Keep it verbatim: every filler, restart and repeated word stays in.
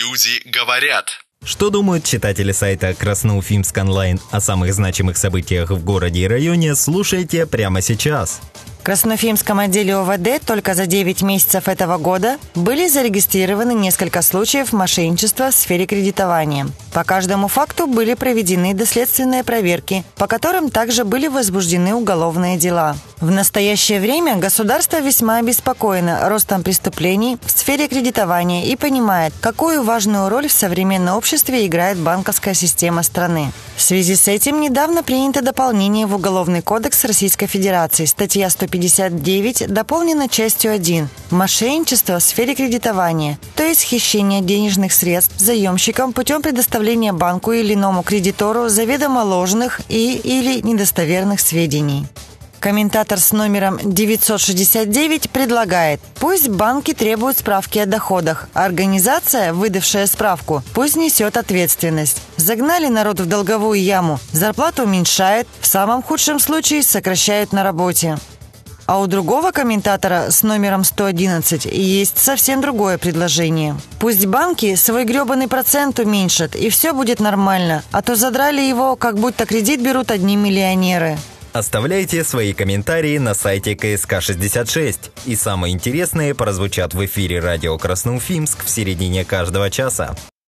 Люди говорят. Что думают читатели сайта Красноуфимск онлайн о самых значимых событиях в городе и районе, слушайте прямо сейчас. В Красноуфимском отделе О В Д только за девять месяцев этого года были зарегистрированы несколько случаев мошенничества в сфере кредитования. По каждому факту были проведены доследственные проверки, по которым также были возбуждены уголовные дела. В настоящее время государство весьма обеспокоено ростом преступлений в сфере кредитования и понимает, какую важную роль в современном обществе играет банковская система страны. В связи с этим недавно принято дополнение в Уголовный кодекс Российской Федерации. Статья сто пятьдесят девять дополнена частью один «Мошенничество в сфере кредитования», то есть хищение денежных средств заемщикам путем предоставления банку или иному кредитору заведомо ложных и или недостоверных сведений. Комментатор с номером девятьсот шестьдесят девять предлагает: пусть банки требуют справки о доходах, а организация, выдавшая справку, пусть несет ответственность. Загнали народ в долговую яму, зарплату уменьшают, в самом худшем случае сокращают на работе. А у другого комментатора с номером сто одиннадцать есть совсем другое предложение. Пусть банки свой гребаный процент уменьшат, и все будет нормально, а то задрали его, как будто кредит берут одни миллионеры. Оставляйте свои комментарии на сайте К С К шестьдесят шесть. И самые интересные прозвучат в эфире радио Красноуфимск в середине каждого часа.